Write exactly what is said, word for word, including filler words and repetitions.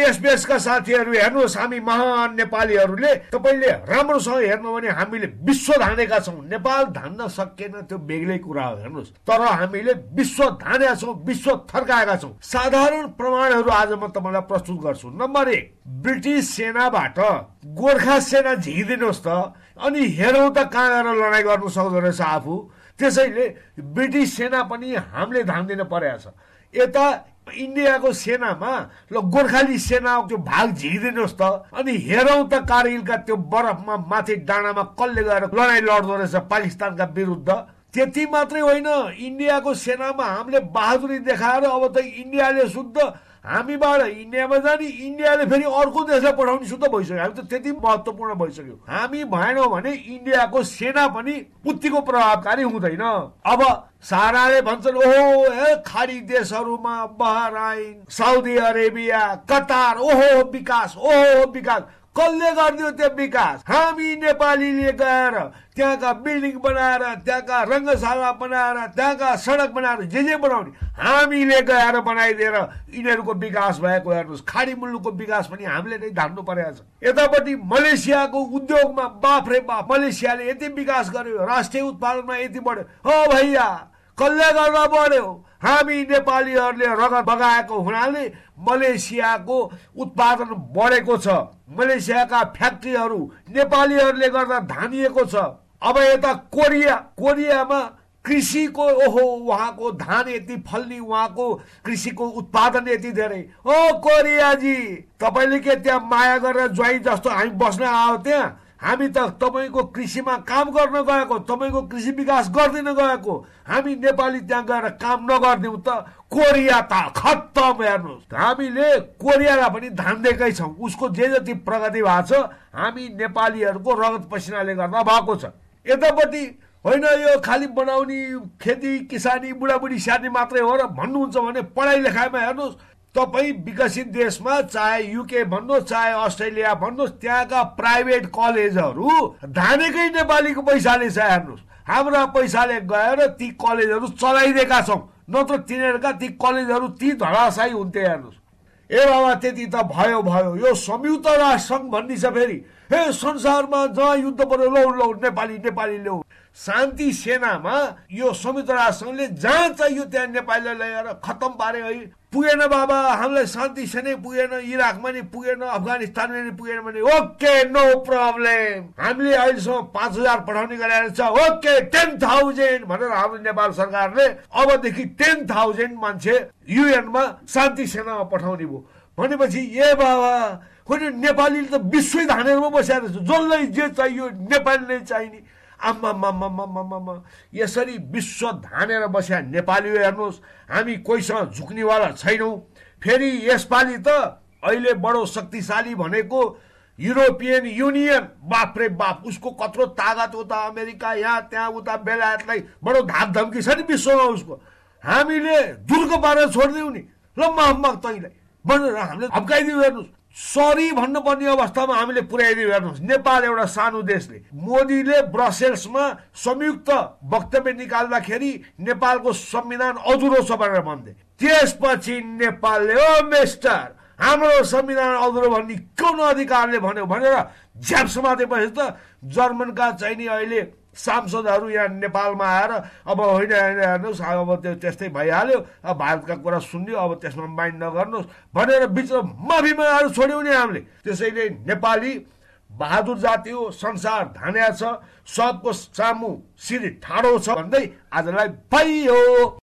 एसबीएसका साथीहरू हेर्नुहोस्, हामी महान नेपालीहरूले तपाईँले राम्रोसँग हेर्नु भने हामीले विश्व धानेका छौँ। नेपाल धान्न सकेन त्यो बेग्लै कुरा हो हेर्नुहोस्, तर हामीले विश्व धानेका छौँ, विश्व थर्काएका छौँ। साधारण प्रमाणहरू आज म तपाईँलाई प्रस्तुत गर्छु। नम्बर एक, ब्रिटिस सेनाबाट गोर्खा सेना झिकिदिनुहोस् त, अनि हेरौँ त कहाँ गएर लडाइँ गर्नु सक्दो रहेछ आफू। त्यसैले ब्रिटिस सेना पनि हामीले धान्दिन परेको छ। यता इन्डियाको सेनामा ल गोर्खाली सेना त्यो भाग झिकिदिनुहोस् त, अनि हेरौँ त कारगिलका त्यो बरफमा माथि डाँडामा कसले गएर लडाइँ लड्दो रहेछ पाकिस्तानका विरुद्ध। त्यति मात्रै होइन, इन्डियाको सेनामा हामीले बहादुरी देखाएर अब त इन्डियाले शुद्ध हामीबाट इन्डियामा जाने, इन्डियाले फेरि अर्को देशलाई पठाउने शुद्ध भइसक्यो। हामी त त्यति महत्त्वपूर्ण भइसक्यो। हामी भएनौँ भने इन्डियाको सेना पनि उत्तिको प्रभावकारी हुँदैन। अब साराले भन्छन् ओहो ए खाडी देशहरूमा बहराइन, साउदी अरेबिया, कतार, ओहो विकास, ओहो विकास। कसले गरिदियो त्यो विकास? हामी नेपालीले गएर त्यहाँका बिल्डिङ बनाएर, त्यहाँका रङ्गशाला बनाएर, त्यहाँका सडक बनाएर जे जे बनाउने हामीले गएर बनाइदिएर यिनीहरूको विकास भएको हेर्नुहोस्। खाडी मुलुकको विकास पनि हामीले नै धान्नु परेको छ। यतापट्टि मलेसियाको उद्योगमा बाफ रे बाफ, मलेसियाले यति विकास गर्यो, राष्ट्रिय उत्पादनमा यति बढ्यो। हो भैया, कसले गर्दा बढ्यो? हामी नेपालीहरूले रगत बगाएको हुनाले मलेसियाको उत्पादन बढेको छ। मलेसियाका फ्याक्ट्रीहरू नेपालीहरूले गर्दा धानिएको छ। अब यता कोरिया, कोरियामा कृषिको ओहो वहाँको धान यति फल्ने, वहाँको कृषिको उत्पादन यति धेरै। ओ कोरियाजी, तपाईँले के त्यहाँ माया गरेर ज्वाइँ जस्तो हामी बस्न आयो त्यहाँ? हामी त तपाईँको कृषिमा काम गर्न गएको, तपाईँको कृषि विकास गर्दिन गएको। हामी नेपाली त्यहाँ गएर काम नगर्दिउँ त कोरिया त खत्तम। हेर्नुहोस्, हामीले कोरियालाई पनि धान्देकै छौँ। उसको जे जति प्रगति भएको छ हामी नेपालीहरूको रगत पसिनाले गर्दा भएको छ। यतापट्टि होइन यो खालि बनाउने खेती किसानी बुढाबुढी स्याहार्ने मात्रै हो र भन्नुहुन्छ भने पढाइ लेखाइमा हेर्नुहोस्, तपाईँ विकसित देशमा चाहे युके भन्नुहोस् चाहे अस्ट्रेलिया भन्नुहोस्, त्यहाँका प्राइभेट कलेजहरू धानेकै नेपालीको पैसाले छ। हेर्नुहोस्, हाम्रा पैसाले गएर ती कलेजहरू चलाइदिएका छौँ, नत्र तिनीहरूका ती कलेजहरू ती धराशायी हुन्थे। हेर्नुहोस्, ए बाबा त्यति त भयो भयो, यो संयुक्त राष्ट्र सङ्घ भन्ने छ फेरि। हे संसारमा जहाँ युद्ध पर्यो लौ लौ नेपाली नेपाली ल्याउ। शान्ति सेनामा यो संयुक्त राष्ट्र सङ्घले जहाँ चाहियो त्यहाँ नेपालीलाई ल्याएर खत्तम पारे है। पुगेन बाबा, हामीलाई शान्ति सेनै पुगेन, इराकमा नि पुगेन, अफगानिस्तानमा नि पुगेन भने ओके नो प्रब्लम। हामीले अहिलेसम्म पाँच हजार पठाउने गरेर छ, ओके टेन थाउजन्ड भनेर हाम्रो नेपाल सरकारले अबदेखि टेन थाउजन्ड मान्छे युएनमा शान्ति सेनामा पठाउने भयो भनेपछि ए बाबा होइन नेपालीले त विश्वै धानेरमा बसेर छ। जसलाई जे चाहियो नेपाली नै चाहिने। आम्मा यसरी विश्व धानेर बस्या नेपाली हेर्नुहोस्, हामी कोहीसँग झुक्नेवाला छैनौँ। फेरि यसपालि त अहिले बडो शक्तिशाली भनेको युरोपियन युनियन, बाप रे बाप, उसको कत्रो तागत, उता अमेरिका यहाँ त्यहाँ उता बेलायतलाई बडो धाक धम्की छ नि विश्वमा उसको। हामीले दुर्ग पारेर छोडिदिउँ नि, ल महम्मक तैँलाई भनेर हामीले हप्काइदिउँ। हेर्नुहोस्, सरी भन्नुपर्ने अवस्थामा हामीले पुर्याइदियो। हेर्नुहोस्, नेपाल एउटा सानो देशले मोदीले ब्रसेल्समा संयुक्त वक्तव्य निकाल्दाखेरि नेपालको संविधान अधुरो छ भनेर भन्थे। त्यसपछि नेपालले ओ मिस्टर हाम्रो संविधान अधुरो भन्ने कुन अधिकारले भन्यो भनेर झ्याप समातेपछि त जर्मनका चाहिँ नि अहिले सांसदहरू यहाँ नेपालमा आएर अब होइन हेर्नुहोस् अब त्यो त्यस्तै भइहाल्यो, अब भारतका कुरा सुन्यो, अब त्यसमा माइन्ड नगर्नुहोस् भनेर बिचमा माफी मागेर छोड्यौँ नि हामीले। त्यसैले नेपाली बहादुर जाति हो, संसार धान्या छ, सबको सामु शिर ठाडो छ भन्दै आजलाई पाइयो।